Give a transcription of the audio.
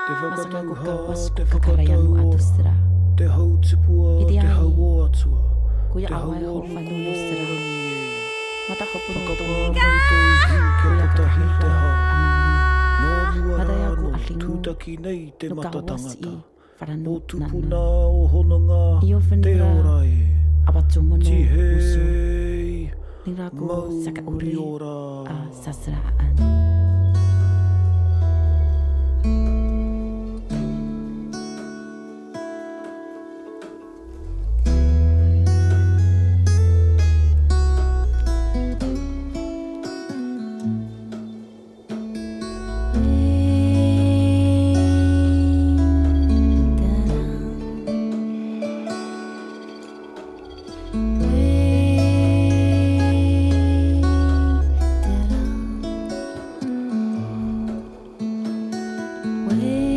Masakaku kawasku kakarayamu atustra. Iti ai kuya awai ho fanu yustra. Mata hopunutong kuya kakahita amami. Madayaku alingu nukawas I faranu nana. Iyo fenira abatsumono musu. Niraku sakauri a sasraan. Way